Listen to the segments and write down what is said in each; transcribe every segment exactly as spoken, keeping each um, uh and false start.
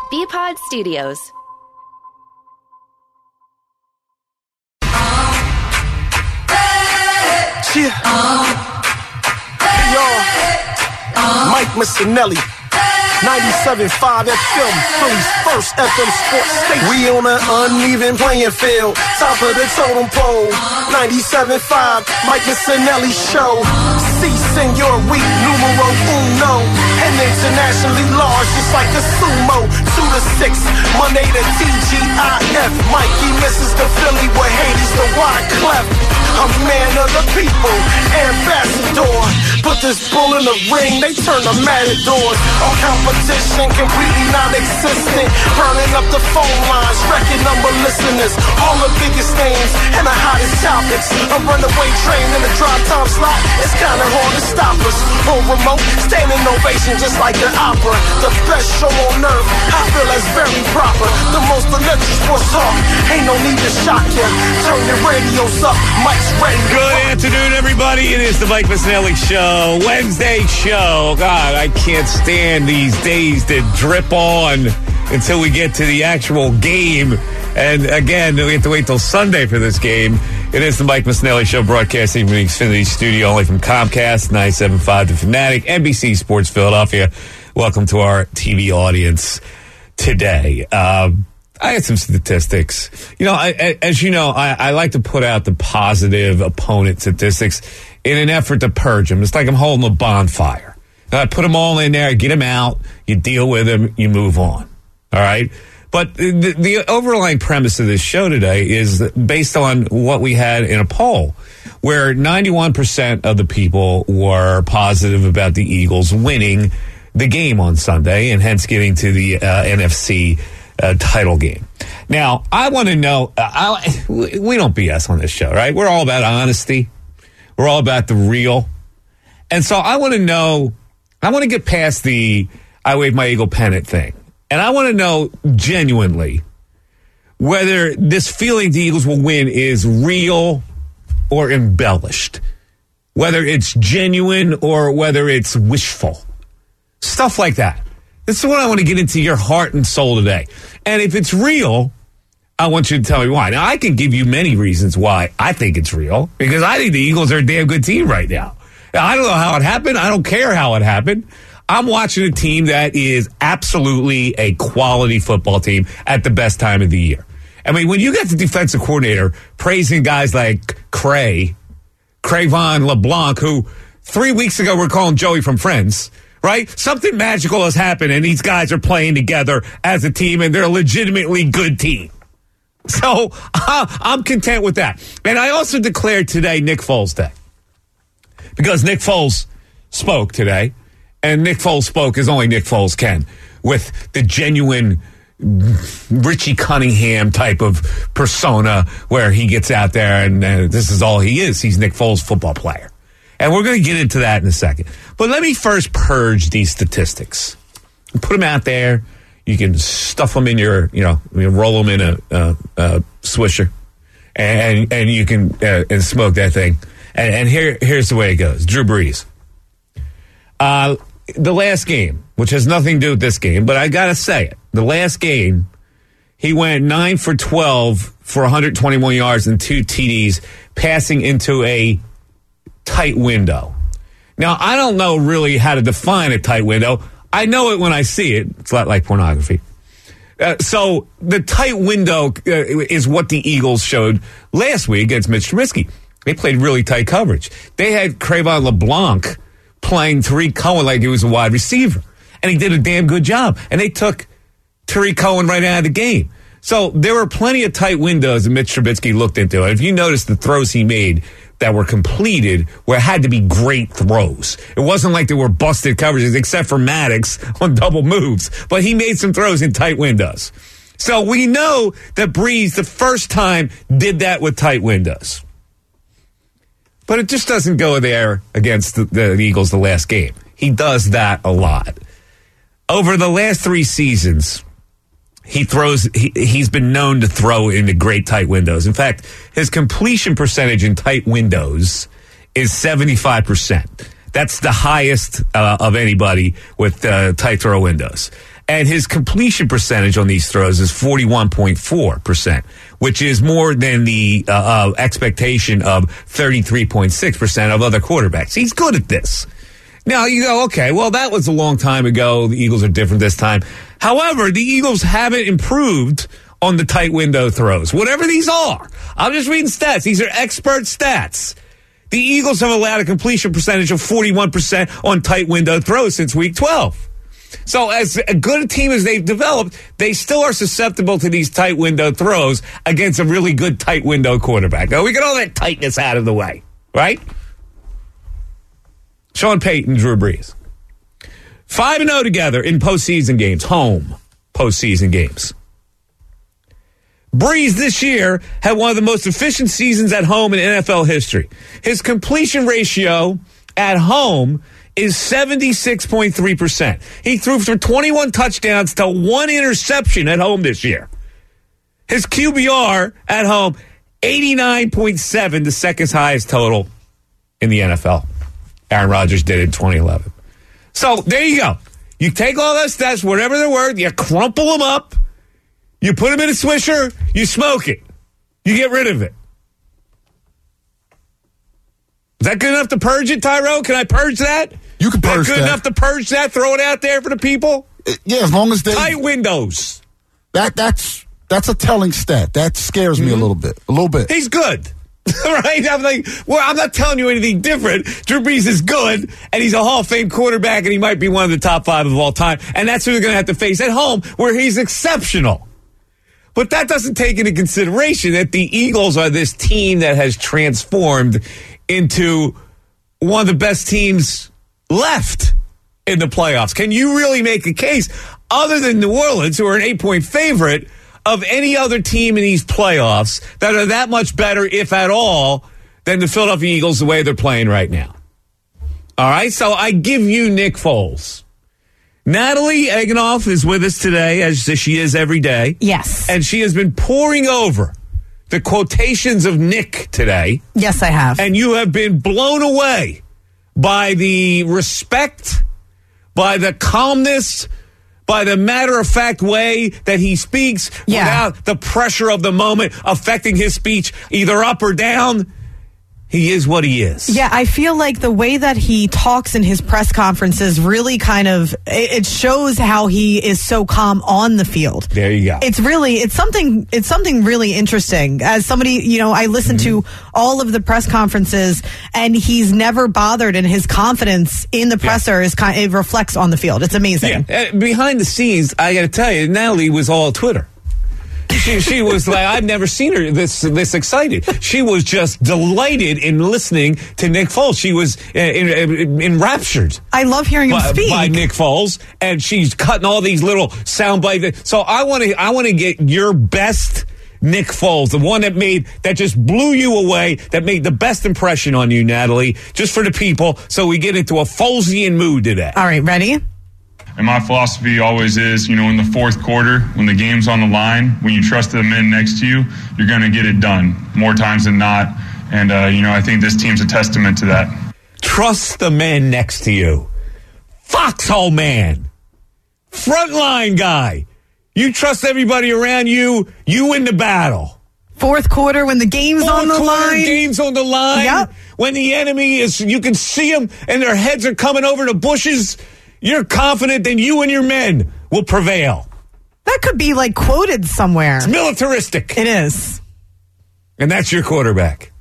B-Pod Studios. Yeah. Hey, y'all. Mike Missinelli. ninety-seven point five F M, Philly's first F M sports station. We on an uneven playing field, top of the totem pole. ninety-seven point five, Mike Missinelli Show. Si, senor, weak, numero uno. And internationally large, just like a sumo. Two to six, Monday to T G I F. Mikey misses the Philly with Hades, the Wyclef. I'm man of the people, ambassador. Put this bull in the ring, they turn the matadors. All competition completely non-existent. Burning up the phone lines, record number listeners. All the biggest names and the hottest topics. A runaway train in the drive time slot. It's kinda hard to stop us. On remote, standing ovation just like an opera. The best show on earth, I feel that's very proper. The most electric sports talk, ain't no need to shock ya. Turn your radios up, Mike's ready. Good afternoon, everybody. It is the Mike Missinelli Show, Wednesday show. God, I can't stand these days that drip on until we get to the actual game. And again, we have to wait till Sunday for this game. It is the Mike Missinelli Show, broadcasting from the Xfinity Studio, only from Comcast, ninety-seven point five The Fanatic, N B C Sports Philadelphia. Welcome to our T V audience today. Um, I had some statistics. You know, I, as you know, I, I like to put out the positive opponent statistics in an effort to purge them. It's like I'm holding a bonfire. I put them all in there, get them out, you deal with them, you move on. All right? But the, the overlying premise of this show today is based on what we had in a poll, where ninety-one percent of the people were positive about the Eagles winning the game on Sunday and hence getting to the uh, N F C uh, title game. Now, I want to know, uh, I, we don't B S on this show, right? We're all about honesty. We're all about the real. And so I want to know, I want to get past the I wave my Eagle pennant thing. And I want to know genuinely whether this feeling the Eagles will win is real or embellished. Whether it's genuine or whether it's wishful. Stuff like that. This is what I want to get into your heart and soul today. And if it's real, I want you to tell me why. Now, I can give you many reasons why I think it's real, because I think the Eagles are a damn good team right now. I don't know how it happened. I don't care how it happened. I'm watching a team that is absolutely a quality football team at the best time of the year. I mean, when you get the defensive coordinator praising guys like Cray, Crayvon LeBlanc, who three weeks ago we're calling Joey from Friends, right? Something magical has happened, and these guys are playing together as a team, and they're a legitimately good team. So uh, I'm content with that. And I also declared today Nick Foles Day, because Nick Foles spoke today. And Nick Foles spoke as only Nick Foles can, with the genuine Richie Cunningham type of persona where he gets out there and uh, this is all he is. He's Nick Foles, football player. And we're going to get into that in a second. But let me first purge these statistics. Put them out there. You can stuff them in your, you know, you roll them in a, a, a swisher. And and you can uh, and smoke that thing. And, and here here's the way it goes. Drew Brees. Uh, the last game, which has nothing to do with this game, but I got to say it. The last game, he went nine for twelve for one hundred twenty-one yards and two T Ds, passing into a tight window. Now, I don't know really how to define a tight window. I know it when I see it. It's not like pornography. Uh, so the tight window uh, is what the Eagles showed last week against Mitch Trubisky. They played really tight coverage. They had Crayvon LeBlanc playing Tariq Cohen like he was a wide receiver. And he did a damn good job. And they took Tariq Cohen right out of the game. So there were plenty of tight windows that Mitch Trubisky looked into. And if you notice the throws he made that were completed, where it had to be great throws. It wasn't like they were busted coverages, except for Maddox on double moves. But he made some throws in tight windows. So we know that Brees, the first time, did that with tight windows. But it just doesn't go there against the, the Eagles the last game. He does that a lot. Over the last three seasons, he throws. He, he's been known to throw into great tight windows. In fact, his completion percentage in tight windows is seventy-five percent. That's the highest uh, of anybody with uh, tight throw windows. And his completion percentage on these throws is forty-one point four percent, which is more than the uh, uh, expectation of thirty-three point six percent of other quarterbacks. He's good at this. Now, you go, okay, well, that was a long time ago. The Eagles are different this time. However, the Eagles haven't improved on the tight window throws, whatever these are. I'm just reading stats. These are expert stats. The Eagles have allowed a completion percentage of forty-one percent on tight window throws since week twelve. So as a good a team as they've developed, they still are susceptible to these tight window throws against a really good tight window quarterback. Now, we get all that tightness out of the way, right? Sean Payton, Drew Brees. five and oh together in postseason games, home postseason games. Brees this year had one of the most efficient seasons at home in N F L history. His completion ratio at home is seventy-six point three percent. He threw for twenty-one touchdowns to one interception at home this year. His Q B R at home, eighty-nine point seven, the second highest total in the N F L. Aaron Rodgers did it in twenty eleven. So there you go. You take all those stats, whatever they're worth, you crumple them up, you put them in a swisher, you smoke it. You get rid of it. Is that good enough to purge it, Tyrone? Can I purge that? You can purge that. Good enough to purge that? Throw it out there for the people? Yeah, as long as they... Tight windows. That That's that's a telling stat. That scares me mm-hmm. a little bit. A little bit. He's good. Right? I'm like, well, I'm not telling you anything different. Drew Brees is good, and he's a Hall of Fame quarterback, and he might be one of the top five of all time. And that's who they're going to have to face at home, where he's exceptional. But that doesn't take into consideration that the Eagles are this team that has transformed into one of the best teams left in the playoffs. Can you really make a case, other than New Orleans, who are an eight-point favorite, of any other team in these playoffs that are that much better, if at all, than the Philadelphia Eagles the way they're playing right now? All right, so I give you Nick Foles. Natalie Eganoff is with us today, as she is every day. Yes. And she has been pouring over the quotations of Nick today. Yes, I have. And you have been blown away by the respect, by the calmness, by the matter-of-fact way that he speaks yeah. without the pressure of the moment affecting his speech either up or down. He is what he is. Yeah, I feel like the way that he talks in his press conferences really kind of, it shows how he is so calm on the field. There you go. It's really, it's something, it's something really interesting. As somebody, you know, I listen mm-hmm. to all of the press conferences, and he's never bothered, and his confidence in the presser yeah. is kind, it reflects on the field. It's amazing. Yeah. Uh, behind the scenes, I got to tell you, Natalie was all Twitter. She, she was like, I've never seen her this this excited. She was just delighted in listening to Nick Foles. She was uh, in, in, enraptured. I love hearing him by, speak. By Nick Foles, and she's cutting all these little sound bites. So I want to I want to get your best Nick Foles, the one that made that just blew you away, that made the best impression on you, Natalie, just for the people, so we get into a Folesian mood today. All right, ready? And my philosophy always is, you know, in the fourth quarter, when the game's on the line, when you trust the men next to you, you're going to get it done more times than not. And, uh, you know, I think this team's a testament to that. Trust the men next to you. Foxhole man. Frontline guy. You trust everybody around you, you win the battle. Fourth quarter when the game's Fourth on the quarter, line. game's on the line. Yep. When the enemy is, you can see them and their heads are coming over the bushes. You're confident that you and your men will prevail. That could be like quoted somewhere. It's militaristic. It is. And that's your quarterback.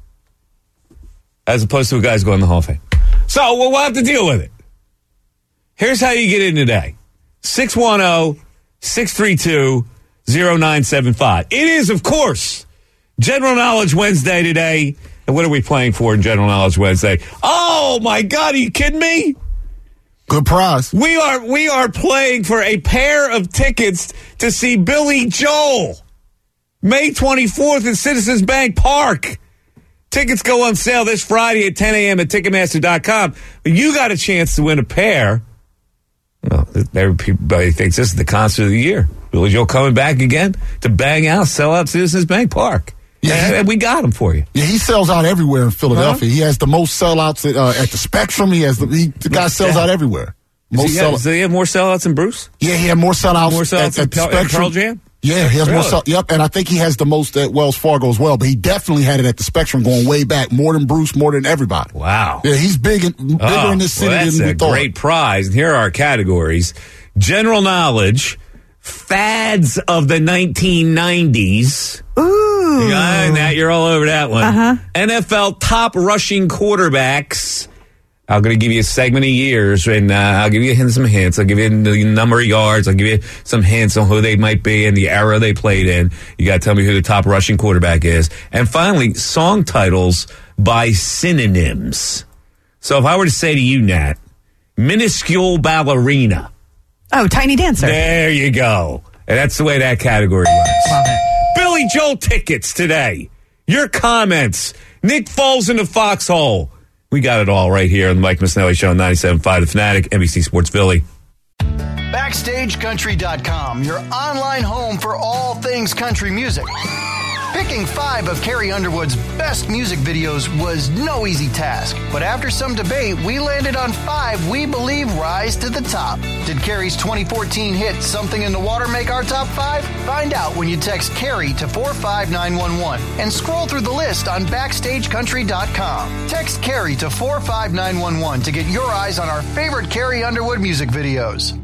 As opposed to a guy's going to the Hall of Fame. So well, we'll have to deal with it. Here's how you get in today. six one zero, six three two, zero nine seven five. It is, of course, General Knowledge Wednesday today. And what are we playing for in General Knowledge Wednesday? Oh, my God, are you kidding me? Good prize. We are we are playing for a pair of tickets to see Billy Joel, May twenty-fourth at Citizens Bank Park. Tickets go on sale this Friday at ten a.m. at Ticketmaster dot com. But you got a chance to win a pair. Well, everybody thinks this is the concert of the year. Billy Joel coming back again to bang out, sell out Citizens Bank Park. Yeah, and, and we got him for you. Yeah, he sells out everywhere in Philadelphia. Huh? He has the most sellouts at, uh, at the Spectrum. He has the, he, the guy sells out everywhere. Most he have, sell- does he have more sellouts than Bruce? Yeah, he had more sellouts. More sellouts at, at than Pearl, Spectrum. Pearl Jam? Yeah, he has Really? more sell- Yep, and I think he has the most at Wells Fargo as well, but he definitely had it at the Spectrum going way back, more than Bruce, more than everybody. Wow. Yeah, he's big in, bigger Oh, in this city well, that's than we a thought. great prize. And here are our categories. General knowledge, fads of the nineteen nineties. Ooh. Yeah, that, you're all over that one. Uh-huh. N F L top rushing quarterbacks. I'm going to give you a segment of years, and uh, I'll give you some hints. I'll give you the number of yards. I'll give you some hints on who they might be and the era they played in. You got to tell me who the top rushing quarterback is. And finally, song titles by synonyms. So if I were to say to you, Nat, minuscule ballerina. Oh, Tiny Dancer. There you go. And that's the way that category works. Love it. Billy Joel tickets today. Your comments. Nick Foles in the foxhole. We got it all right here on the Mike Missinelli Show on ninety-seven point five The Fanatic, N B C Sports Philly. Backstage Country dot com, your online home for all things country music. Picking five of Carrie Underwood's best music videos was no easy task, but after some debate, we landed on five we believe rise to the top. Did Carrie's twenty fourteen hit Something in the Water make our top five? Find out when you text Carrie to four five nine one one and scroll through the list on Backstage Country dot com. Text Carrie to four five nine one one to get your eyes on our favorite Carrie Underwood music videos.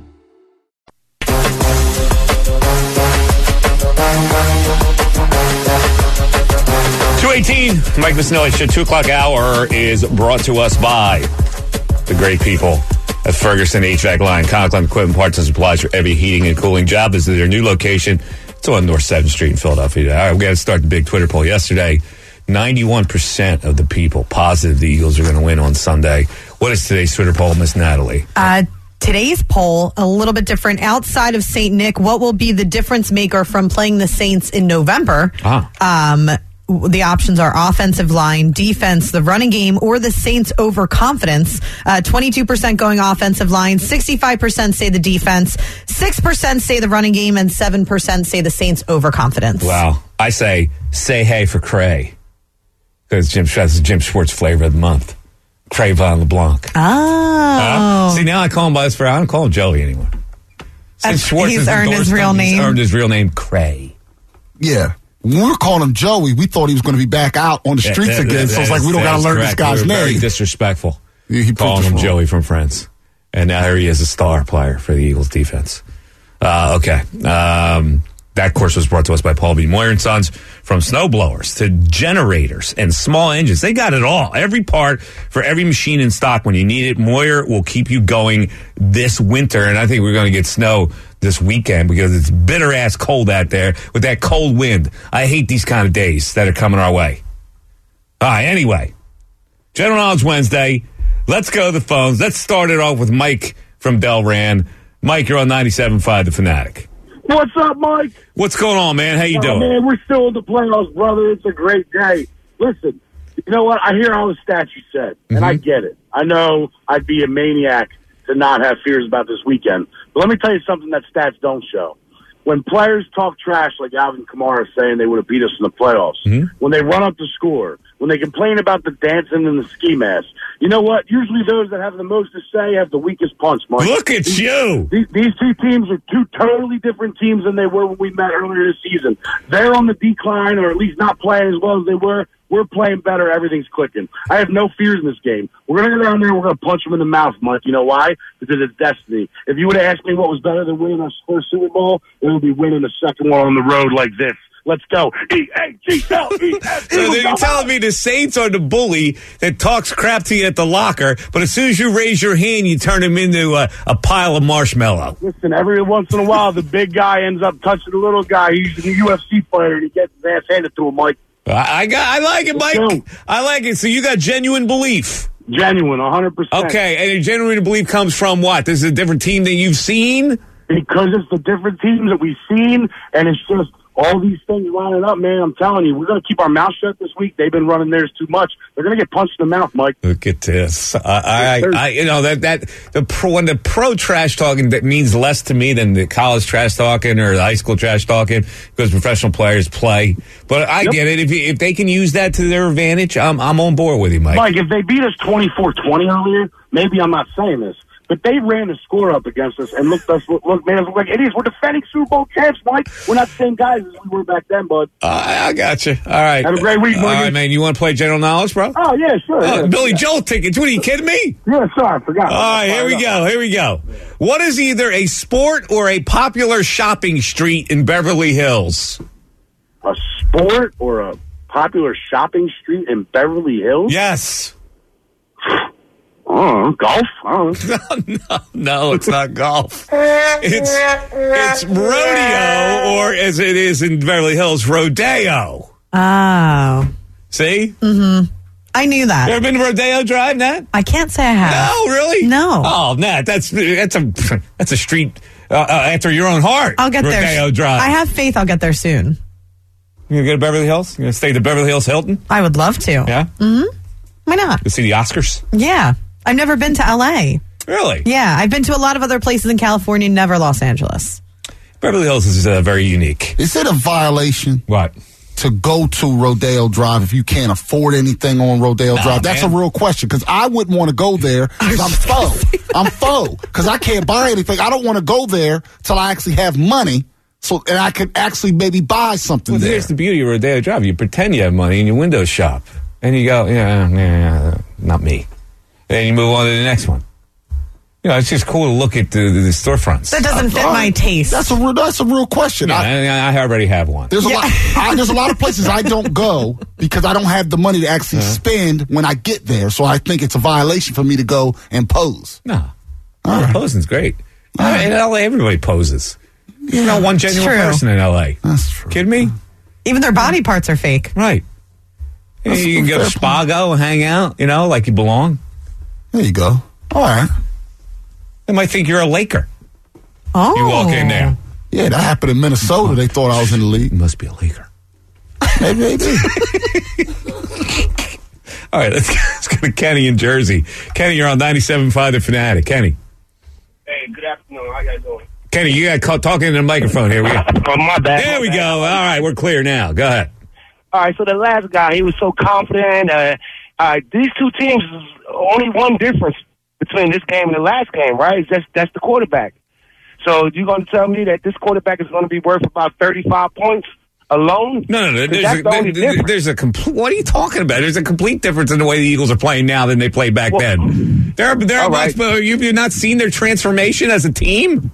two eighteen, Mike Missinelli Show, two o'clock hour is brought to us by the great people at Ferguson H V A C Line, Conklin Equipment Parts and Supplies for every heating and cooling job. This is their new location. It's on North seventh Street in Philadelphia. All right, we got to start the big Twitter poll. Yesterday, ninety-one percent of the people positive the Eagles are going to win on Sunday. What is today's Twitter poll, Miss Natalie? Uh, today's poll, a little bit different. Outside of Saint Nick, what will be the difference maker from playing the Saints in November? Ah. Um, the options are offensive line, defense, the running game, or the Saints' overconfidence. Uh, twenty-two percent going offensive line, sixty-five percent say the defense, six percent say the running game, and seven percent say the Saints' overconfidence. Wow. I say, say hey for Cray. Because Jim, that's Jim Schwartz flavor of the month. Cray Von LeBlanc. Oh. Uh, see, now I call him by his I don't call him Joey anymore. Since Schwartz he's has earned his endorsed real him, name. He's earned his real name, Cray. Yeah. When we were calling him Joey, we thought he was going to be back out on the streets That- that- again. that So it's is- like, we don't that got to is learn correct. this guy's We were very name. disrespectful. Yeah, he proved calling us him wrong. Joey from Friends. And now here he is, a star player for the Eagles defense. Uh, okay. Um, that course was brought to us by Paul B. Moyer and Sons. From snowblowers to generators and small engines, they got it all. Every part for every machine in stock when you need it. Moyer will keep you going this winter, and I think we're going to get snow this weekend because it's bitter ass cold out there with that cold wind. I hate these kind of days that are coming our way. All right, anyway, General Knowledge Wednesday. Let's go to the phones. Let's start it off with Mike from Delran. Mike, you're on ninety-seven point five The Fanatic. What's up, Mike? What's going on, man? How you Oh, doing? man, we're still in the playoffs, brother. It's a great day. Listen, you know what? I hear all the stats you said, and I get it. I know I'd be a maniac to not have fears about this weekend. But let me tell you something that stats don't show. When players talk trash like Alvin Kamara saying they would have beat us in the playoffs, Mm-hmm. when they run up the score, when they complain about the dancing and the ski mask, you know what? Usually those that have the most to say have the weakest punch, Mike. Look at you. These, these two teams are two totally different teams than they were when we met earlier this season. They're on the decline, or at least not playing as well as they were. We're playing better. Everything's clicking. I have no fears in this game. We're going to go down there and we're going to punch them in the mouth, Mike. You know why? Because it's destiny. If you would have asked me what was better than winning our first Super Bowl, it would be winning the second one on the road like this. Let's go. E A G L E S. So then you're telling me the Saints are the bully that talks crap to you at the locker, but as soon as you raise your hand, you turn him into a, a pile of marshmallow. Listen, every once in a while, the big guy ends up touching the little guy. He's a U F C fighter, and he gets his ass handed to him, Mike. I, I got. I like it, Mike. Let's go. I like it. So you got genuine belief. Genuine, one hundred percent. Okay, and your genuine belief comes from what? This is a different team than you've seen? Because it's the different teams that we've seen, and it's just all these things lining up, man. I'm telling you, we're going to keep our mouth shut this week. They've been running theirs too much. They're going to get punched in the mouth, Mike. Look at this. I, I, I, you know, that, that, the pro, when the pro trash talking, that means less to me than the college trash talking or the high school trash talking because professional players play. But I Yep. get it. If you, if they can use that to their advantage, I'm, I'm on board with you, Mike. Mike, if they beat us twenty-four twenty earlier, maybe I'm not saying this. but they ran the score up against us and looked us look, look man, us look like idiots. We're defending Super Bowl champs, Mike. We're not the same guys as we were back then, bud. Uh, I got you. All right. Have a great week, All buddy. right, man. You want to play General Knowledge, bro? Oh yeah, sure. Oh, yeah, Billy yeah. Joel tickets. What are you kidding me? Yeah, sorry, I forgot. All right, here we go. Here we go. What is either a sport or a popular shopping street in Beverly Hills? A sport or a popular shopping street in Beverly Hills? Yes. Oh, golf? Oh. no, no, it's not golf. It's it's rodeo, or as it is in Beverly Hills, rodeo. Oh. See? Mm-hmm. I knew that. You ever been to Rodeo Drive, Nat? I can't say I have. No, really? No. Oh, Nat, that's that's a that's a street uh, uh, after your own heart. I'll get Rodeo there. Rodeo Drive. I have faith I'll get there soon. You gonna go to Beverly Hills? You gonna stay at the Beverly Hills Hilton? I would love to. Yeah? Mm-hmm. Why not? To see the Oscars? Yeah. I've never been to L A. Really? Yeah. I've been to a lot of other places in California, never Los Angeles. Beverly Hills is uh, very unique. Is it a violation? What? To go to Rodeo Drive if you can't afford anything on Rodeo Nah, Drive? That's man. a real question, because I wouldn't want to go there because I'm faux. I'm faux because I can't buy anything. I don't want to go there till I actually have money, so and I could actually maybe buy something Well, there. here's the beauty of Rodeo Drive. You pretend you have money in your window shop. And you go, yeah, yeah, yeah, not me. And you move on to the next one. You know, it's just cool to look at the, the storefronts. That doesn't fit All my right. taste. That's a real, that's a real question. Yeah, I, I, I already have one. There's a Yeah. lot. I, there's a lot of places I don't go because I don't have the money to actually Uh-huh. spend when I get there. So I think it's a violation for me to go and pose. No. All right. Posing's great. In L A, everybody poses. You know, one genuine true. person in L A. That's true. Kidding me? Even their body parts are fake. Right. Yeah, That's you can a go to fair point. Spago and hang out, you know, like you belong. There you go. All right. They might think you're a Laker. Oh. You walk in there. Yeah, that happened in Minnesota. They thought I was in the league. You must be a Laker. Maybe they did. All right, let's, let's go to Kenny in Jersey. Kenny, you're on ninety-seven point five The Fanatic. Kenny. Hey, good afternoon. How you guys doing? Kenny, you got caught talking into the microphone. Here we go. Oh, my bad. There my we bad. go. All right, we're clear now. Go ahead. All right, so the last guy, he was so confident. Uh, uh, these two teams, is only one difference between this game and the last game, right? It's just, that's the quarterback. So you're going to tell me that this quarterback is going to be worth about thirty-five points alone? No, no, no. 'Cause There's that's a, the only there- difference. there's a complete. What are you talking about? There's a complete difference in the way the Eagles are playing now than they played back Well, then. They're they're all much. right. You've you not seen their transformation as a team?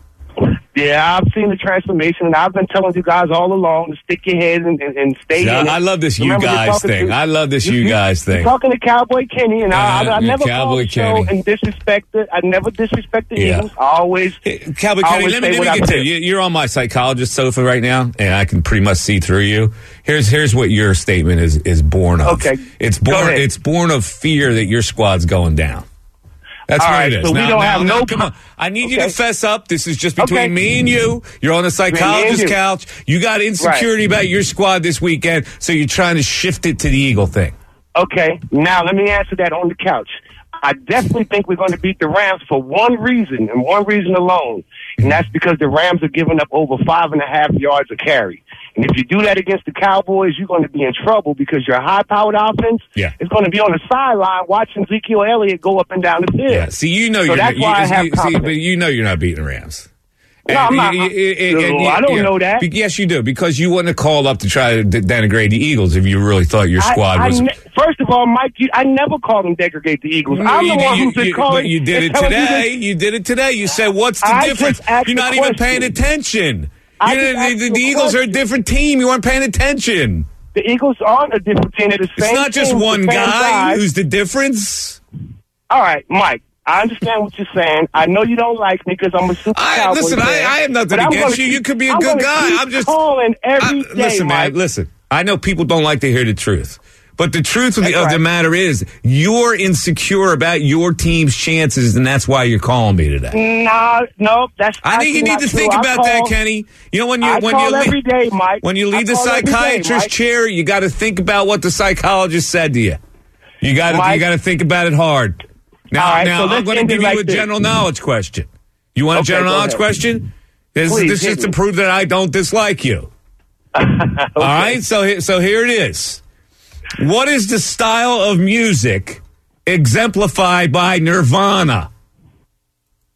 Yeah, I've seen the transformation, and I've been telling you guys all along to stick your head and, and, and stay Yeah, in it. I love this you Remember, you're guys talking thing. to- I love this you- you you- guys You're thing. talking to Cowboy Kenny, and I, Uh-huh, I, I yeah, never Cowboy call the show Kenny. and disrespect it. I never disrespect the Yeah. Eagles. I always, Hey, Cowboy I Kenny, always let me, say let what me I get to feel. you. You're on my psychologist sofa right now, and I can pretty much see through you. Here's here's what your statement is is born of. Okay, it's go born ahead. it's born of fear that your squad's going down. That's All what right, it is. so we now, don't now, have now, no come pro- on. I need you to Okay. fess up. This is just between Okay. me and you. You're on the psychologist you. couch. You got insecurity about your squad this weekend, so you're trying to shift it to the Eagle thing. Okay, now let me answer that on the couch. I definitely think we're going to beat the Rams for one reason and one reason alone, and that's because the Rams are giving up over five and a half yards a carry. And if you do that against the Cowboys, you're going to be in trouble because your high-powered offense Yeah. is going to be on the sideline watching Ezekiel Elliott go up and down the field. Yeah. See, you know So you're that's you, why I you- have see, confidence. but you know you're not beating the Rams. No, I'm not. And- and- and- and- No, I don't yeah. know that. Be- Yes, you do, because you wouldn't have called up to try to d- denigrate the Eagles if you really thought your I- squad I was. ne- first of all, Mike, you, I never called them degradate the Eagles. No, I'm you, the one you- who's been you- calling. but you did and it telling you today. this. You did it today. You said, "What's the I difference?" just asked You're the not even question. paying attention. I You just know, asked the, you the a Eagles are a question. different team. You weren't paying attention. The Eagles aren't a different team. They're the It's same not just team with one the same guy guys. who's the difference. All right, Mike. I understand what you're saying. I know you don't like me because I'm a super I, Cowboys listen, I, fan, I have nothing but I'm against gonna you. You keep- could be a I'm good gonna guy. keep I'm just calling every I- day, listen, Mike. man. Listen, I know people don't like to hear the truth, but the truth of the, That's of the right. matter is you're insecure about your team's chances, and that's why you're calling me today. No, no, that's. I think you actually need not to true. think I about that, call- Kenny. You know when you I when call you every day, Mike. when you I leave the call every day, psychiatrist Mike. chair, you got to think about what the psychologist said to you. You got to you Mike. got to think about it hard. Now, All right, now so I'm let's going to end give it you like a this. general knowledge question. You want a Okay, general go knowledge ahead. question? This, Please, this hit is to me. prove that I don't dislike you. All right, so he- so here it is. What is the style of music exemplified by Nirvana?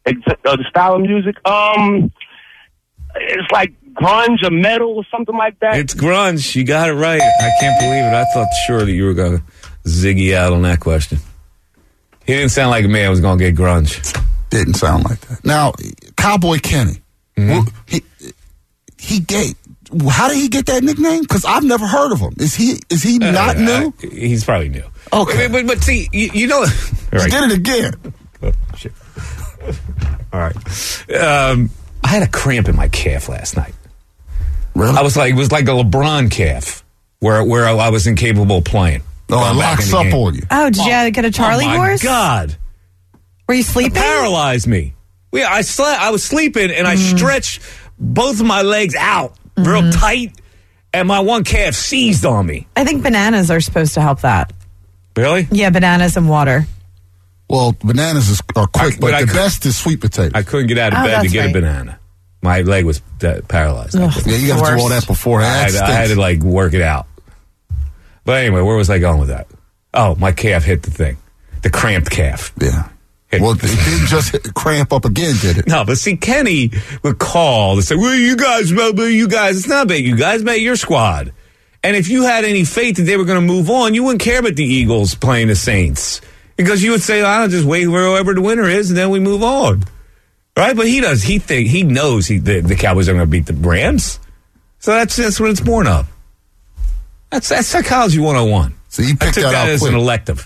Ex- uh, the style of music, um, it's like grunge or metal or something like that. It's grunge. You got it right. I can't believe it. I thought sure that you were going to ziggy out on that question. He didn't sound like a man who was going to get grunge. Didn't sound like that. Now, Cowboy Kenny, Mm-hmm. he he gave. How did he get that nickname? Because I've never heard of him. Is he is he not Uh, new? I- he's probably new. Okay. But, but, but see, you, you know. All right. Did it again. Oh, shit. All right. Um, I had a cramp in my calf last night. Really? I was like, it was like a LeBron calf where where I was incapable of playing. Oh, Going it back locks in the up game. on you. Oh, did you get a Charlie oh my horse? God. Were you It sleeping? paralyzed me. Yeah, I slept. I was sleeping and I Mm. stretched both of my legs out real Mm-hmm. tight, and my one calf seized on me. I think bananas are supposed to help that. Really? Yeah, bananas and water. Well, bananas is, are quick, I- but, but I the could- best is sweet potatoes. I couldn't get out of Oh, bed to that's get right. a banana. My leg was uh, paralyzed. I Ugh. couldn't. yeah, you got to do all Worst. that beforehand. I had, That I had to stinks. like work it out. But anyway, where was I going with that? Oh, my calf hit the thing, the cramped calf. Yeah. Hit Well, it the- didn't just hit, cramp up again, did it? No, but see, Kenny would call and say, "Well, you guys, well, you guys, it's not about you guys, about your squad." And if you had any faith that they were going to move on, you wouldn't care about the Eagles playing the Saints because you would say, "I'll just wait wherever the winner is, and then we move on." Right? But he does. He think he knows he, the, the Cowboys are going to beat the Rams, so that's that's what it's born of. That's that's psychology one oh one. So you I picked took that that out as quick. an elective.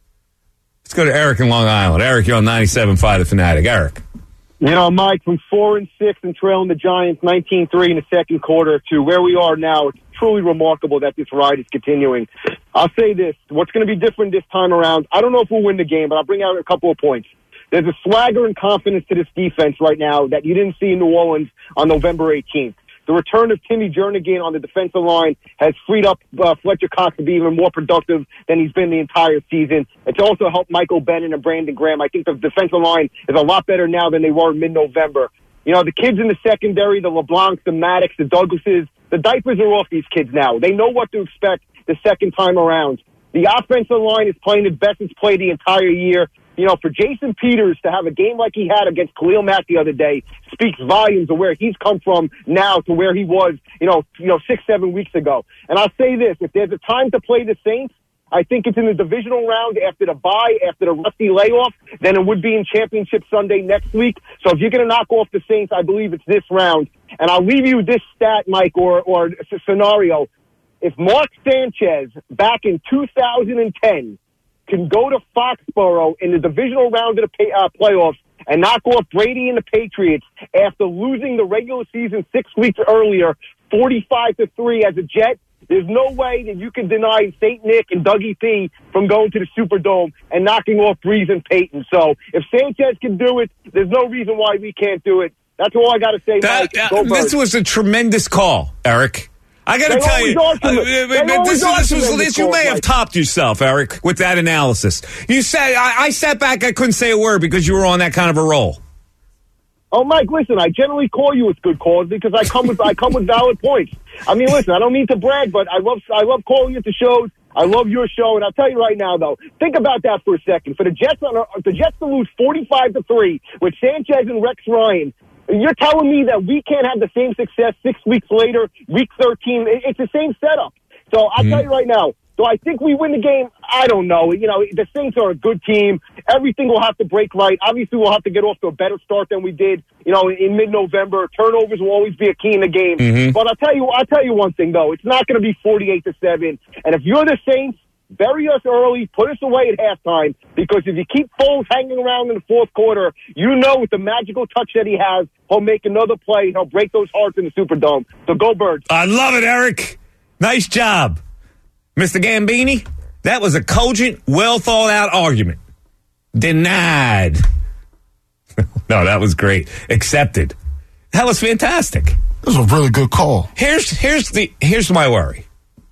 Let's go to Eric in Long Island. Eric, you're on ninety-seven point five The Fanatic. Eric. You know, Mike, from four and six and trailing the Giants nineteen three in the second quarter to where we are now, it's truly remarkable that this ride is continuing. I'll say this. What's going to be different this time around, I don't know if we'll win the game, but I'll bring out a couple of points. There's a swagger and confidence to this defense right now that you didn't see in New Orleans on November eighteenth. The return of Timmy Jernigan on the defensive line has freed up uh, Fletcher Cox to be even more productive than he's been the entire season. It's also helped Michael Bennett and Brandon Graham. I think the defensive line is a lot better now than they were in mid-November. You know, the kids in the secondary, the LeBlancs, the Maddox, the Douglases, the diapers are off these kids now. They know what to expect the second time around. The offensive line is playing the best it's played the entire year. You know, for Jason Peters to have a game like he had against Khalil Mack the other day speaks volumes of where he's come from now to where he was, you know, you know, six, seven weeks ago. And I'll say this, if there's a time to play the Saints, I think it's in the divisional round after the bye, after the rusty layoff, then it would be in Championship Sunday next week. So if you're going to knock off the Saints, I believe it's this round. And I'll leave you this stat, Mike, or, or scenario. If Mark Sanchez, back in two thousand ten, can go to Foxborough in the divisional round of the pay, uh, playoffs and knock off Brady and the Patriots after losing the regular season six weeks earlier, forty-five to three as a Jet, there's no way that you can deny Saint Nick and Dougie P from going to the Superdome and knocking off Breeze and Peyton. So if Sanchez can do it, there's no reason why we can't do it. That's all I got to say, That, Mike. uh, Go this Birds. was a tremendous call, Eric. I got to They tell always you, are uh, tremendous. uh, They this, always is, are this was tremendous this. You calls, may have Mike. topped yourself, Eric, with that analysis. You said I, I sat back, I couldn't say a word because you were on that kind of a roll. Oh, Mike, listen, I generally call you with good calls because I come with I come with valid points. I mean, listen, I don't mean to brag, but I love I love calling you at the shows. I love your show, and I'll tell you right now, though, think about that for a second. For the Jets, on a, the Jets to lose forty-five to three with Sanchez and Rex Ryan, you're telling me that we can't have the same success six weeks later, week thirteen. It, it's the same setup. So I'll Mm-hmm. tell you right now. Do I think we win the game? I don't know. You know, the Saints are a good team. Everything will have to break right. Obviously, we'll have to get off to a better start than we did, you know, in mid-November. Turnovers will always be a key in the game. Mm-hmm. But I'll tell you, I'll tell you one thing though. It's not going to be forty-eight to seven. And if you're the Saints, bury us early, put us away at halftime. Because if you keep Foles hanging around in the fourth quarter, you know with the magical touch that he has, he'll make another play. He'll break those hearts in the Superdome. So go Birds. I love it, Eric. Nice job, Mister Gambini. That was a cogent, well thought out argument. Denied. No, that was great. Accepted. That was fantastic. This was a really good call. Here's here's the here's my worry.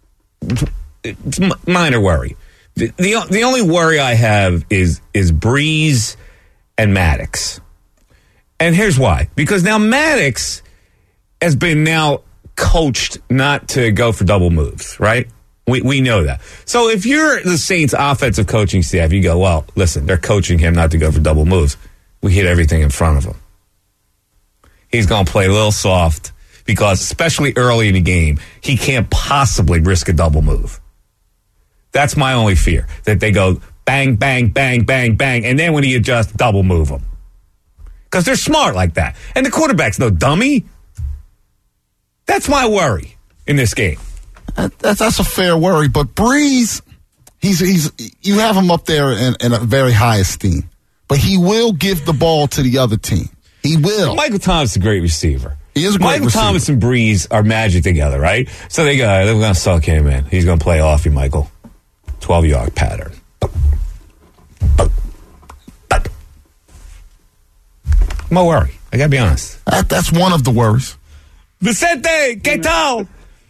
It's m- minor worry. The, the the only worry I have is is Breeze and Maddox. And here's why. Because now Maddox has been now coached not to go for double moves, right? We we know that. So if you're the Saints offensive coaching staff, you go, well, listen, they're coaching him not to go for double moves. we hit everything in front of him. He's going to play a little soft because, especially early in the game, he can't possibly risk a double move. That's my only fear, that they go bang, bang, bang, bang, bang, and then when he adjusts, double move him. Because they're smart like that. And the quarterback's no dummy. That's my worry in this game. That, that's, that's a fair worry, but Breeze, he's he's you have him up there in, in a very high esteem, but he will give the ball to the other team. He will. Michael Thomas is a great receiver. He is a great Michael receiver. Thomas and Breeze are magic together, right? So they go, they're going to suck him in. He's going to play off you, Michael. twelve-yard pattern. My worry. I got to be honest. That, that's one of the worries. Vicente, ¿qué tal?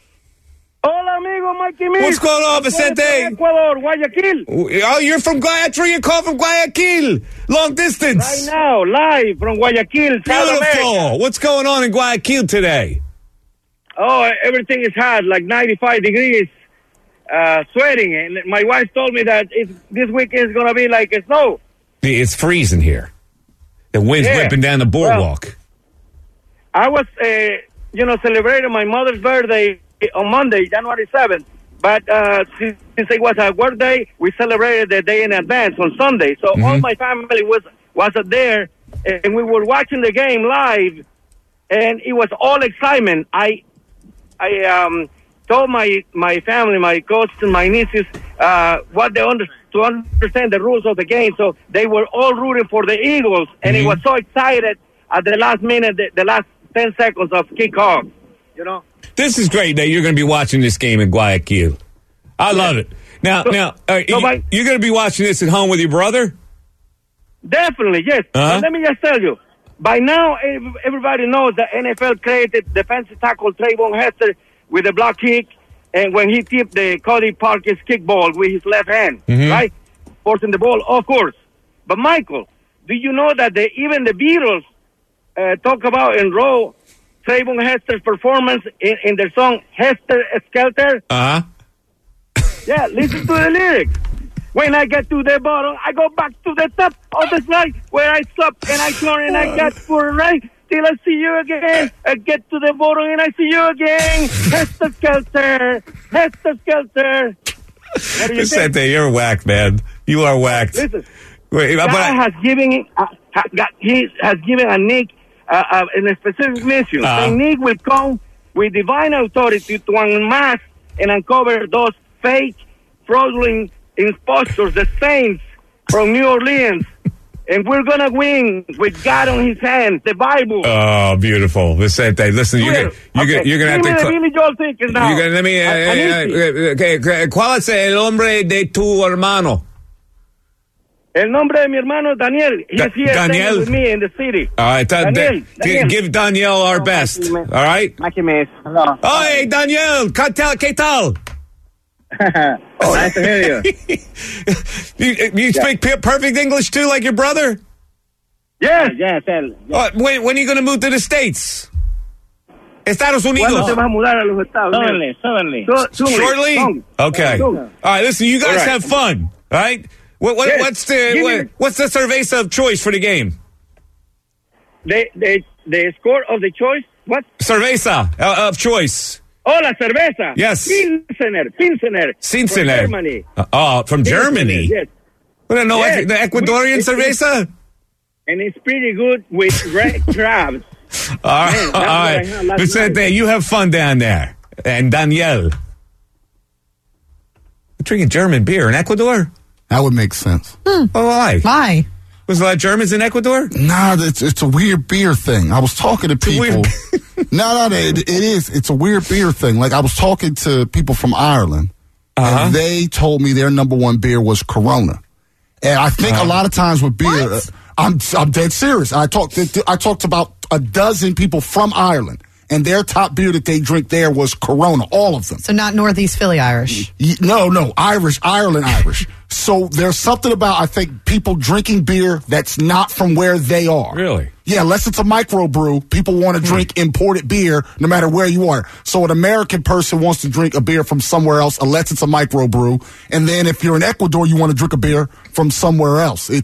Hola, amigo Mikey Mix. What's going on, Vicente? Ecuador, Guayaquil. Oh, you're from Guayaquil. You call from Guayaquil. Long distance. Right now, live from Guayaquil, South Beautiful. America. What's going on in Guayaquil today? Oh, everything is hot, like ninety-five degrees, uh, sweating. And my wife told me that it's, this week is going to be like a snow. It's freezing here. The wind's Yeah. whipping down the boardwalk. Well, I was, uh, you know, celebrating my mother's birthday on Monday, January seventh. But uh, since, since it was a work day, we celebrated the day in advance on Sunday. So Mm-hmm. all my family was was there, and we were watching the game live, and it was all excitement. I I um, told my my family, my cousins, my nieces, uh, what they under, to understand the rules of the game. So they were all rooting for the Eagles, and Mm-hmm. it was so excited at the last minute, the, the last ten seconds of kickoff. You know. This is great that you're going to be watching this game in Guayaquil. I love it. Now, So- now, uh, so you, by- you're going to be watching this at home with your brother? Definitely, yes. Uh-huh. But let me just tell you, by now ev- everybody knows that N F L created defensive tackle Trayvon Hester with a block kick, and when he tipped the Cody Parker's kickball with his left hand, Mhm. right, forcing the ball, of course. But Michael, do you know that the, even the Beatles uh, talk about and wrote Trayvon Hester's performance in, in their song Hester Skelter? Uh-huh. Yeah, listen to the lyrics. When I get to the bottom, I go back to the top of the slide where I stop and I turn and I get for a right till I see you again. I get to the bottom and I see you again. Hester Skelter, Hester Skelter. What do you think? Vicente, you're whacked, man. You are whacked. Listen, Wait, but God I, has given uh, ha, got, he has given a Nick uh, uh, in a specific mission. Uh-huh. And Nick will come with divine authority to unmask and uncover those fake, fraudulent imposters, the saints from New Orleans. And we're going to win with God on his hand, the Bible. oh, beautiful. Vicente, listen, you're going you're Okay. gonna, you're gonna have Give to... me the cl- Billy Joel tickets now. You're gonna, let me... Uh, I- I need uh, to. uh, okay, okay. ¿Cuál es el nombre de tu hermano? El nombre de mi hermano Daniel. He's Da- here Daniel. staying with me in the city. All right, da- Daniel, da- Daniel. give Danielle our best. All right? Mikey Miss. Hello. Oh, hey, Daniel. ¿Qué tal? ¿Qué tal? Oh, nice to hear you. you you speak p- perfect English, too, like your brother? Yes. Yes, él. Uh, when, when are you going to move to the States? Estados Unidos. ¿Cuándo te vas a mudar a los Estados Unidos? Suddenly, suddenly. Shortly? Soon. Okay. Soon. All right, listen, you guys All right. have fun. All right? What, what, Yes. What's the Give what, me- what's the cerveza of choice for the game? The, the, the score of the choice? What? Cerveza uh, of choice. Oh, la cerveza. Yes. Pilsener. Pilsener. Cincinnati. From Germany. Uh, oh, from Germany. Yes. What, no, Yes. the Ecuadorian It's- it's- cerveza? And it's pretty good with red crabs. All right, Man, all that's what I right. had last Vicente, night. you have fun down there. And Danielle. You're drinking German beer in Ecuador? That would make sense. Oh, why? Why? Was there a lot of Germans in Ecuador? Nah, it's it's a weird beer thing. I was talking to a people. weird- no, no, it, it is. It's a weird beer thing. Like I was talking to people from Ireland, Uh-huh. and they told me their number one beer was Corona. And I think Uh-huh. a lot of times with beer, uh, I'm I'm dead serious. I talked to, I talked to about a dozen people from Ireland, and their top beer that they drink there was Corona. All of them. So not Northeast Philly Irish. Y- No, no, Irish, Ireland, Irish. So there's something about, I think, people drinking beer that's not from where they are. Really? Yeah, unless it's a microbrew, people want to drink imported beer no matter where you are. So an American person wants to drink a beer from somewhere else unless it's a microbrew. And then if you're in Ecuador, you want to drink a beer from somewhere else. It's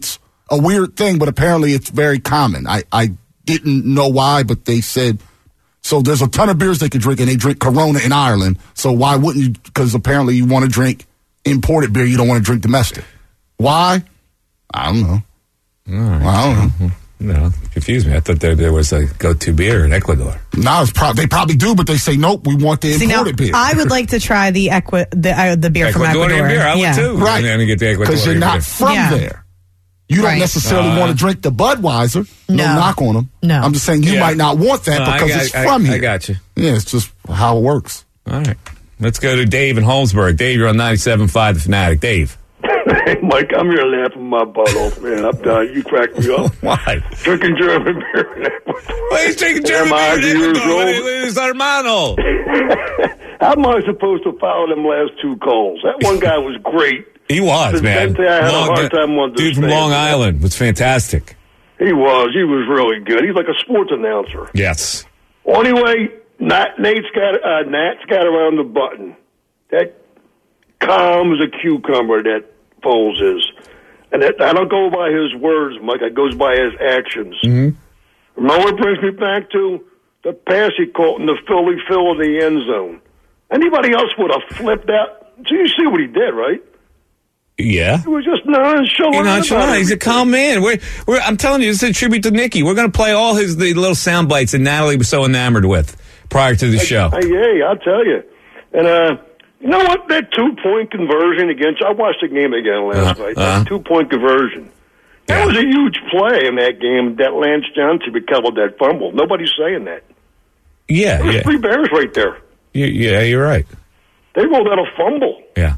a weird thing, but apparently it's very common. I, I didn't know why, but they said, so there's a ton of beers they can drink, and they drink Corona in Ireland. So why wouldn't you? Because apparently you want to drink imported beer. You don't want to drink domestic. Why? I don't know. All right. I don't know. No, confused me. I thought there, there was a go-to beer in Ecuador. No, it's pro- they probably do, but they say, nope, we want the See, now, imported beer. I would like to try the equi- the, uh, the beer from Ecuadorian Ecuador. beer, I yeah. would too. Right. And then get the Ecuadorian Because you're not beer. from Yeah. there. You don't Right. necessarily Uh, want to drink the Budweiser. No. No. knock on them. No. I'm just saying you Yeah. might not want that No, I because got- it's I- from I here. got you. Yeah, it's just how it works. All right. Let's go to Dave in Holmesburg. Dave, you're on ninety-seven point five The Fanatic. Dave. Hey, Mike, I'm here laughing my butt off, man. I'm done. You cracked me up. Why? Drinking German beer in Ecuador. Well, he's drinking German Am I beer in years Ecuador. old? It's hermano. How am I supposed to follow them last two calls? That one guy was great. He was, The man. Vicente, I had a Long- hard time dude understanding. from Long Island was fantastic. He was. He was really good. He's like a sports announcer. Yes. Well, anyway, Nat, Nate's got uh, Nat's got around the button. That calm as a cucumber that Foles is. And that, I don't go by his words, Mike. It goes by his actions. Mm-hmm. Remember what it brings me back to? The pass he caught in the Philly fill of the end zone. Anybody else would have flipped out. So you see what he did, right? Yeah. He was just nonchalant. He's nonchalant. about He's a everything. calm man. We're, we're, I'm telling you, this is a tribute to Nicky. We're going to play all his the little sound bites that Natalie was so enamored with prior to the show. Hey, hey, I'll tell you. And, uh, you know what? That two-point conversion against... I watched the game again last Uh, night. uh. That two-point conversion. That Yeah. was a huge play in that game that Lance Johnson recovered that fumble. Nobody's saying that. Yeah, There's yeah. three Bears right there. You, yeah, you're right. They rolled out a fumble. Yeah.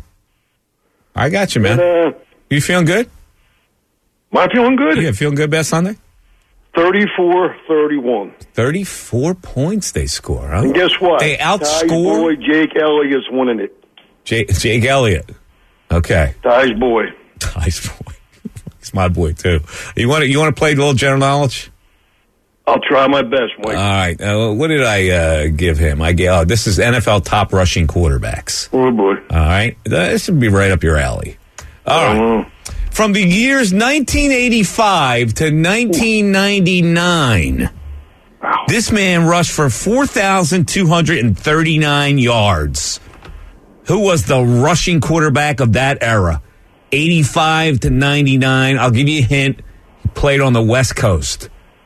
I got you, man. And, uh, You feeling good? am I feeling good? Yeah, feeling good best Sunday? thirty-four thirty-one. thirty-four points they score, huh? And guess what? They Ty's outscore boy Jake Elliott's winning it. Jake, Jake Elliott. Okay. Ty's boy. Ty's boy. He's my boy, too. You want to you want to play a little general knowledge? I'll try my best, Mike. All right. Uh, what did I uh, give him? I gave, oh, this is N F L top rushing quarterbacks. Oh, boy. All right. This would be right up your alley. All right. From the years nineteen eighty-five to nineteen ninety-nine, Wow. this man rushed for four thousand two hundred thirty-nine yards. Who was the rushing quarterback of that era? eighty-five to ninety-nine. I'll give you a hint. He played on the West Coast.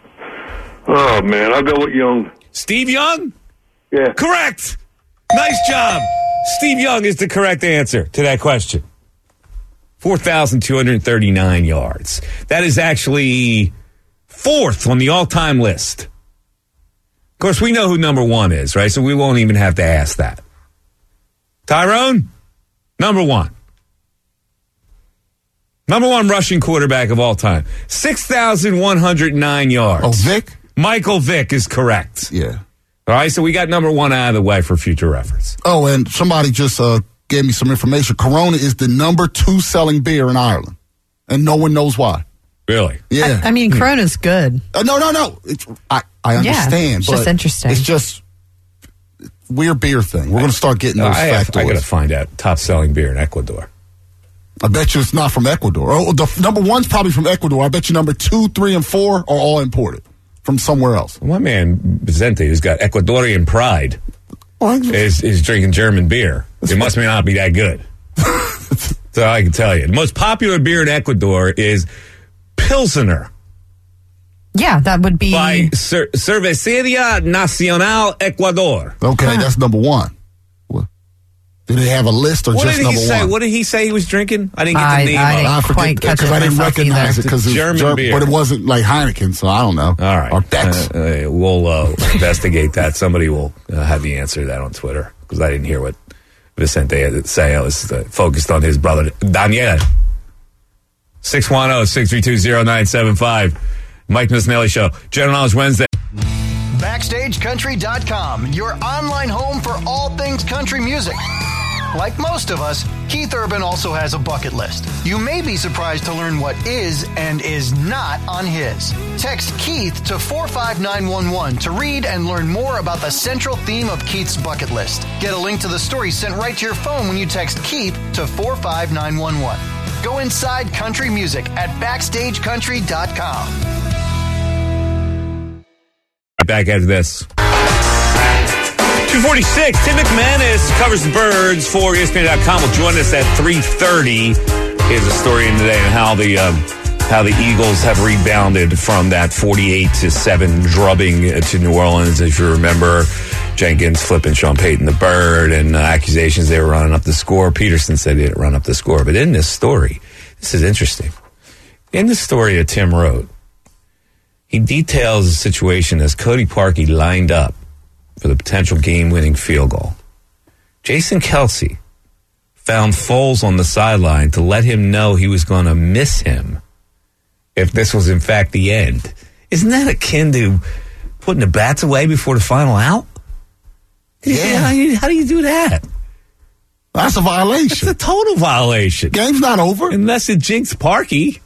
Oh, man. I'll go with Young. Steve Young? Yeah. Correct. Nice job. Steve Young is the correct answer to that question. four thousand two hundred thirty-nine yards. That is actually fourth on the all-time list. Of course, we know who number one is, right? So we won't even have to ask that. Tyrone, number one. Number one rushing quarterback of all time. six thousand one hundred nine yards. Oh, Vic? Michael Vick is correct. Yeah. All right, so we got number one out of the way for future reference. Oh, and somebody just uh, gave me some information. Corona is the number two selling beer in Ireland, and no one knows why. Really? Yeah. I, I mean, Corona's good. Uh, no, no, no. It's, I, I Yeah, understand. it's but just interesting. It's just weird beer thing. We're going to start getting those I, have, I got to factoids. find out top selling beer in Ecuador. I bet you it's not from Ecuador. Oh, the f- number one's probably from Ecuador. I bet you number two, three, and four are all imported from somewhere else. My man Vicente, who's got Ecuadorian pride, is, is drinking German beer. It must not be that good. So I can tell you. The most popular beer in Ecuador is Pilsener Yeah, that would be. by Cer- Cervecería Nacional Ecuador. Okay, that's number one. What? Did they have a list or What just did he number say? one? What did he say he was drinking? I didn't get the I- name I of it. didn't I forget quite catch because it I didn't myself recognize either. it because German beer. but it wasn't like Heineken, so I don't know. All right. Or Beck's. Uh, uh, we'll uh, investigate that. Somebody will uh, have the answer to that on Twitter because I didn't hear what Vicente had to say. I was uh, focused on his brother, Daniel. six one zero, six three two, zero nine seven five. Mike Missinelli Show. General Knowledge Wednesday. Backstage Country dot com, your online home for all things country music. Like most of us, Keith Urban also has a bucket list. You may be surprised to learn what is and is not on his. Text Keith to four five nine one one to read and learn more about the central theme of Keith's bucket list. Get a link to the story sent right to your phone when you text Keith to four five nine one one. Go inside country music at backstage country dot com. Back after this. two forty-six, Tim McManus covers the Birds for E S P N dot com. Will join us at three thirty. Here's a story in today on how the um, how the Eagles have rebounded from that forty-eight to seven drubbing to New Orleans. If you remember, Jenkins flipping Sean Payton the bird and uh, accusations they were running up the score. Peterson said they didn't run up the score. But in this story, this is interesting. In the story that Tim wrote, he details the situation as Cody Parkey lined up for the potential game-winning field goal. Jason Kelce found Foles on the sideline to let him know he was going to miss him if this was, in fact, the end. Isn't that akin to putting the bats away before the final out? Yeah. How do you, how do, you do that? That's a violation. It's a total violation. Game's not over. Unless it jinxed Parkey.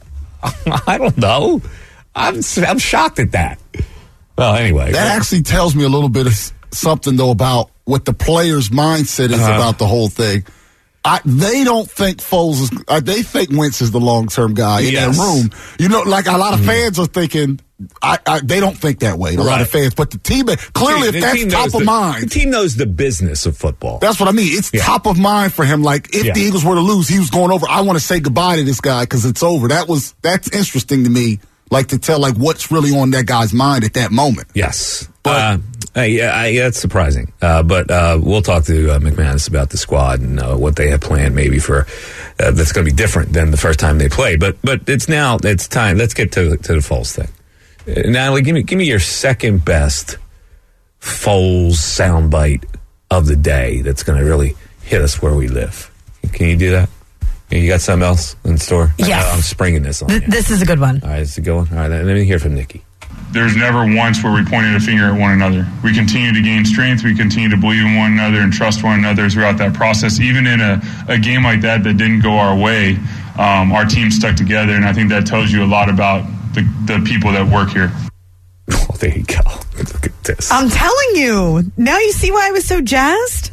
I don't know. I'm I'm shocked at that. Well, anyway. That actually tells me a little bit of something, though, about what the player's mindset is uh-huh. about the whole thing. I, they don't think Foles is, uh, they think Wentz is the long-term guy in yes. that room. You know, like a lot of mm-hmm. fans are thinking, I, I, they don't think that way, a right. lot of fans. But the team, clearly, the if that's top of the, mind. The team knows the business of football. That's what I mean. It's yeah. top of mind for him. Like, if yeah. the Eagles were to lose, he was going over, I want to say goodbye to this guy because it's over. That was, that's interesting to me, like to tell, like, what's really on that guy's mind at that moment. Yes. But, uh, Uh, yeah, I, yeah, it's surprising. Uh, but uh, we'll talk to uh, McManus about the squad and uh, what they have planned maybe for uh, that's going to be different than the first time they played. But but it's now, it's time. Let's get to, to the Foles thing. Uh, Natalie, give me, give me your second best Foles soundbite of the day that's going to really hit us where we live. Can you do that? You got something else in store? Yes. I, I'm springing this on Th- you. This is a good one. All right, is it going? All right, let me hear from Nikki. There's never once where we pointed a finger at one another. We continue to gain strength. We continue to believe in one another and trust one another throughout that process. Even in a, a game like that that didn't go our way, um, our team stuck together, and I think that tells you a lot about the, the people that work here. Oh, there you go. Look at this. I'm telling you. Now you see why I was so jazzed?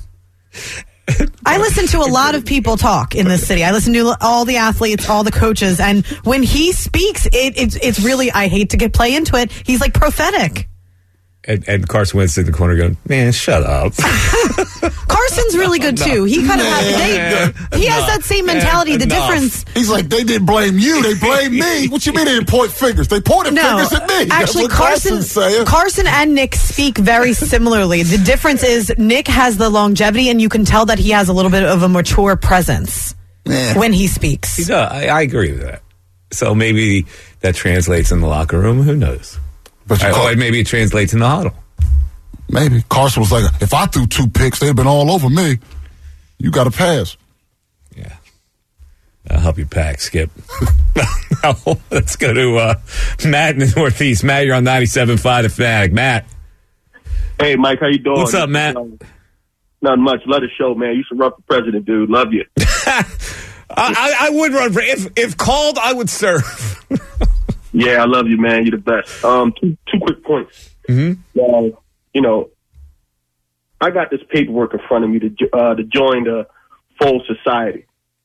I listen to a lot of people talk in this city. I listen to all the athletes, all the coaches, and when he speaks, it, it's it's really, I hate to get play into it, he's like prophetic. And, and Carson Wentz in the corner going, man, shut up. Carson's really good, too. He kind of has, they, he has that same mentality. Yeah, the enough. difference. He's like, they didn't blame you. They blamed me. What you mean they didn't point fingers? They pointed no, fingers at me. Actually, Carson, Carson and Nick speak very similarly. The difference is Nick has the longevity, and you can tell that he has a little bit of a mature presence yeah. when he speaks. He does. I, I agree with that. So maybe that translates in the locker room. Who knows? But I, call, maybe it translates in the huddle. Maybe. Carson was like, if I threw two picks, they'd have been all over me. You got to pass. Yeah. I'll help you pack, Skip. Now, let's go to uh, Matt in the Northeast. Matt, you're on ninety-seven point five The Fanatic. Matt. Hey, Mike, how you doing? What's up, Matt? Um, not much. Love the show, man. You should run for president, dude. Love you. I, I, I would run for if if called, I would serve. Yeah, I love you, man. You're the best. Um, two, two quick points. Mm-hmm. Uh, you know, I got this paperwork in front of me to uh, to join the Foles Society,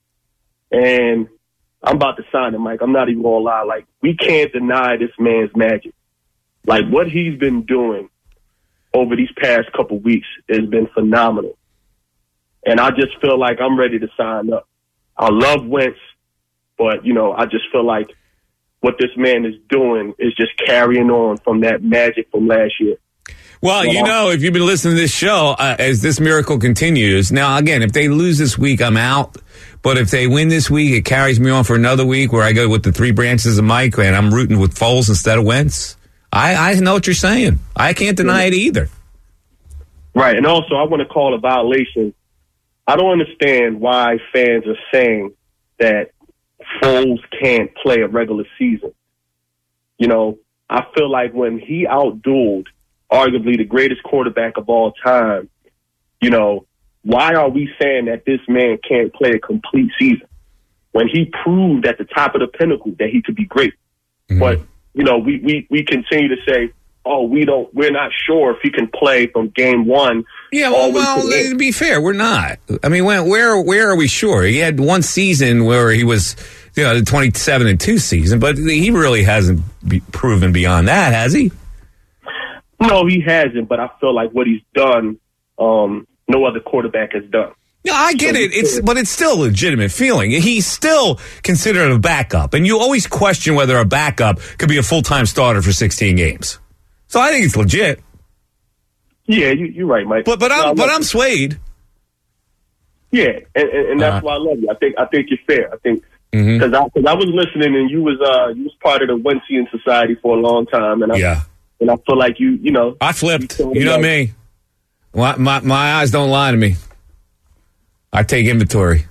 and I'm about to sign it, Mike. I'm not even gonna lie. Like, we can't deny this man's magic. Like, what he's been doing over these past couple weeks has been phenomenal, and I just feel like I'm ready to sign up. I love Wentz, but you know, I just feel like what this man is doing is just carrying on from that magic from last year. Well, you know, if you've been listening to this show, uh, as this miracle continues, now, again, if they lose this week, I'm out. But if they win this week, it carries me on for another week where I go with the three branches of Mike and I'm rooting with Foles instead of Wentz. I, I know what you're saying. I can't deny it either. Right. And also, I want to call a violation. I don't understand why fans are saying that Foles can't play a regular season. You know, I feel like when he outdueled arguably the greatest quarterback of all time, you know, why are we saying that this man can't play a complete season when he proved at the top of the pinnacle that he could be great? Mm-hmm. But, you know, we, we, we continue to say, oh, we don't, we're not sure if he can play from game one. Yeah, well, well to, to be fair, we're not. I mean, when, where where are we sure? He had one season where he was you know, the twenty-seven and two season, but he really hasn't be proven beyond that, has he? No, he hasn't, but I feel like what he's done, um, no other quarterback has done. No, I get it. It's but it's still a legitimate feeling. He's still considered a backup, and you always question whether a backup could be a full-time starter for sixteen games. So I think it's legit. Yeah, you, you're right, Mike. But but I'm no, but I'm swayed. Yeah, and, and, and that's Uh, why I love you. I think I think you're fair. I think Mhm. because I, cause I was listening, and you was uh you was part of the Wentzian Society for a long time, and I, Yeah. and I feel like you you know I flipped. You, You know me. My, my my eyes don't lie to me. I take inventory.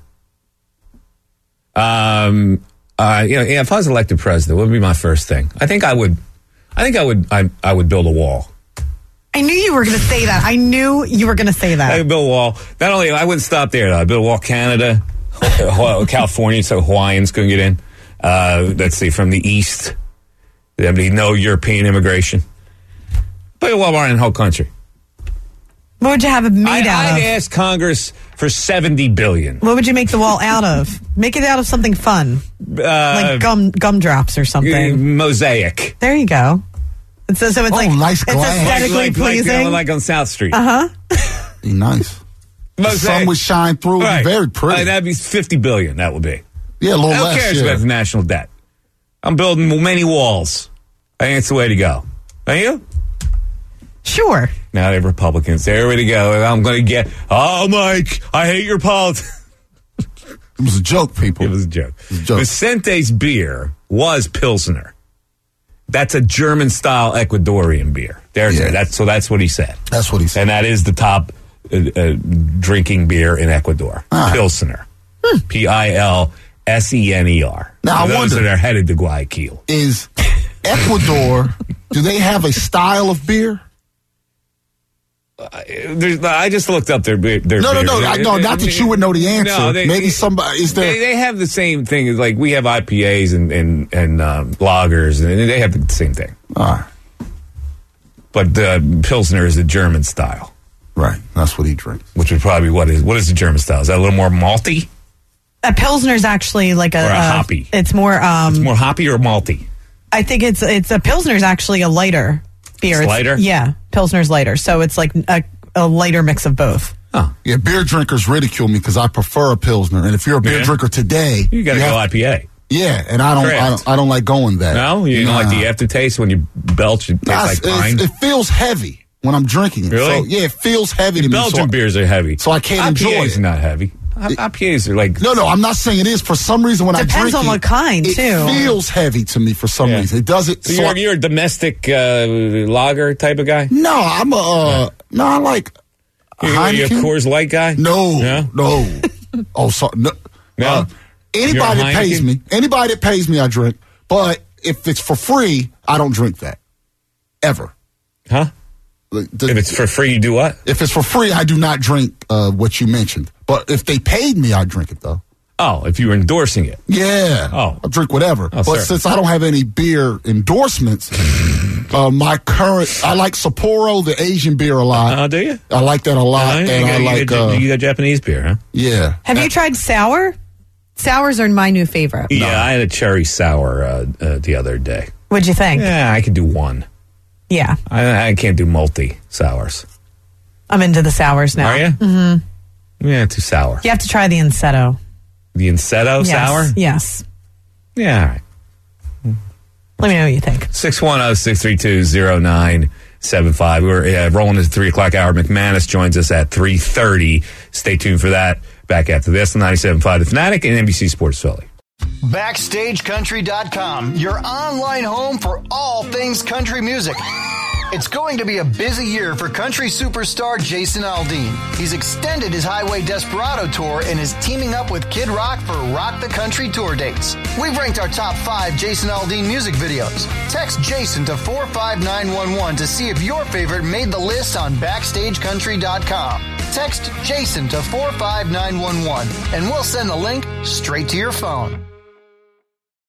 Um, uh, you know, yeah, if I was elected president, what would be my first thing? I think I would. I think I would. I, I would build a wall. I knew you were going to say that. I knew you were going to say I that. would build a wall. Not only I wouldn't stop there. Though. I'd build a wall. Canada, California, so Hawaiians couldn't get in. Uh, let's see, from the east, there'd be no European immigration. Build a wall around the whole country. What would you have it made I, out I'd of? ask Congress for seventy billion What would you make the wall out of? Make it out of something fun, uh, like gum gumdrops or something. Mosaic. There you go. It's, so it's Oh, like nice it's glass. aesthetically like, like, pleasing. Like, like on South Street. uh huh. Be nice. The Mosaic. sun would shine through. It would Right. be very pretty. Uh, that'd be fifty billion. That would be. yeah, a little Who less. cares yeah. about the national debt? I'm building many walls. I think it's the way to go. Are you? Sure. Now they're Republicans. There we go. I'm going to get. Oh, Mike, I hate your politics. It was a joke, people. It was a joke. was a joke. Vicente's beer was Pilsner. That's a German-style Ecuadorian beer. There's Yeah. it. That's so. That's what he said. That's what he said. And that is the top uh, uh, drinking beer in Ecuador. Ah. Pilsner. P I L S E N E R. Now, I For those wonder- that are headed to Guayaquil. Is Ecuador, do they have a style of beer? There's, I just looked up their beer. Their No, no, beer. no. I, no, not that you would know the answer. No, they- Maybe somebody, is there? They, they have the same thing. as Like we have I P As and and, and um, lagers, and they have the same thing. All right. But uh, Pilsner is the German style, Right. That's what he drinks. which would probably what is what is the German style? Is that a little more malty, A Pilsner's actually like a, or a uh, hoppy? It's more. Um, More hoppy or malty? I think it's it's a Pilsner's actually a lighter beer. It's lighter? Yeah, Pilsner's lighter. So it's like a, a lighter mix of both. Oh, Yeah, beer drinkers ridicule me because I prefer a Pilsner. And if you're a beer Yeah. drinker today, you got to have- go I P A. Yeah, and I don't, I Craft. don't, I don't like going that. No, you don't Nah. like the aftertaste when you belch. It tastes Nah, like it's- pine. it feels heavy when I'm drinking it. Really? So, yeah, it feels heavy to me. Belgian so, beers are heavy, so I can't I P As enjoy it. are not heavy. I P As are like No, no, I'm not saying it is. For some reason, when I Depends drink on it, what kind, it too. feels heavy to me for some Yeah. reason. It does it. So so you're, I- you're a domestic uh, lager type of guy? no, I'm a. Uh, no, I like. a You're, you're a Heineken. Coors Light guy? No, No? no. oh, so no. No? Uh, You're a anybody that pays Heineken? me, anybody that pays me, I drink. But if it's for free, I don't drink that ever. Huh? Like, the- If it's for free, you do what? if it's for free, I do not drink uh, what you mentioned. But if they paid me, I drink it though. Oh, if you were endorsing it. Yeah. Oh. I'll drink whatever. Oh, but sir. since I don't have any beer endorsements, uh, my current, I like Sapporo, the Asian beer, a lot. Oh, do you? I like that a lot. Uh, you, and got, I you like, got- uh, you got Japanese beer, huh? yeah. Have you tried sour? Sours are my new favorite. Yeah, I had a cherry sour uh, uh, the other day. What'd you think? Yeah, I could do one. Yeah, I, I can't do multi sours. I'm into the sours now. Are you? Mm-hmm. Yeah, too sour. You have to try the Insetto. The Insetto Yes. sour? Yes. Yeah, all right. Let me know what you think. six one zero, six three two, zero nine seven five. We're uh, rolling into the three o'clock hour. McManus joins us at three thirty. Stay tuned for that. Back after this, ninety-seven point five The Fanatic and N B C Sports Philly. Backstage Country dot com, your online home for all things country music. It's going to be a busy year for country superstar Jason Aldean. He's extended his Highway Desperado tour and is teaming up with Kid Rock for Rock the Country tour dates. We've ranked our top five Jason Aldean music videos. Text Jason to four five nine one one to see if your favorite made the list on Backstage Country dot com. Text Jason to four five nine one one and we'll send the link straight to your phone.